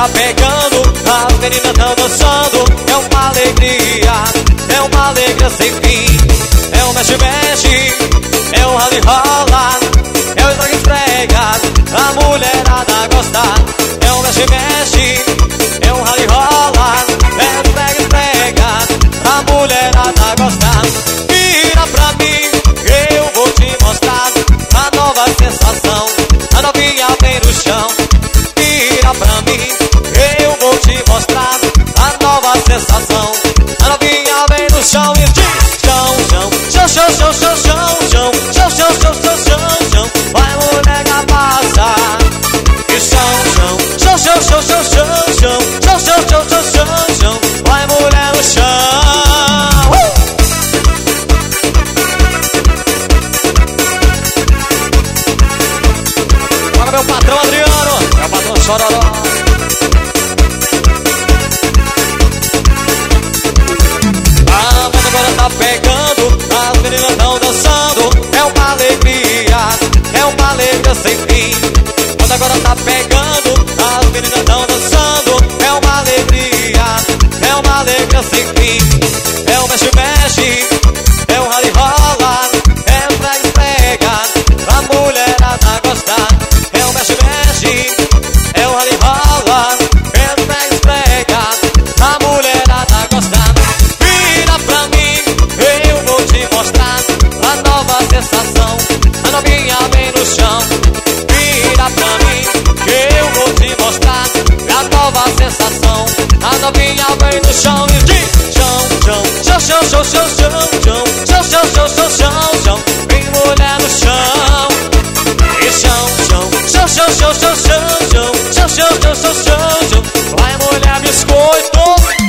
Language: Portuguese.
tá pegando, as meninas tão dançando. É uma alegria sem fim. É um mexe-mexe, é um rally-rola, é o esfrega-esfrega, a mulherada gosta. É um mexe-mexe, é um rally-rola, é o esfrega-esfrega, a mulherada gosta. Vira pra mim, eu vou te mostrar a nova sensação. A novinha vem no chão. Vira pra mim, eu vou te mostrar a nova sensação. A novinha vem no chão e diz: chão, chão, chão, chão, chão, chão, chão, chão, chão, chão, chão, chão, chão. Vai mulher que passa. E chão, chão, chão, chão, chão, chão, chão, chão, chão, chão, chão, chão, chão. Vai mulher no chão. Bora meu patrão Adriano, meu patrão Chororó. A moda agora tá pegando, as meninas tão dançando. É uma alegria sem fim. A moda agora tá pegando, as meninas tão dançando. É uma alegria sem fim. É um mexe-mexe, é um rally-rola, é um prega-esprega, a mulherada gosta. É um mexe-mexe, é um rally-rola, é um prega-esprega, a mulherada gosta. Vira pra mim, eu vou te mostrar a nova sensação. A novinha vem no chão. Vira pra mim, eu vou te mostrar a nova sensação. A novinha vem no chão e diz: chão, chão, chão, chão, chão, chão, chão, chão, chão, chão, chão, chão, chão. Vem mulher no chão. E chão, chão, chão, chão, chão, chão, chão, chão, chão, chão, chão, chão, chão. Vai mulher biscoito.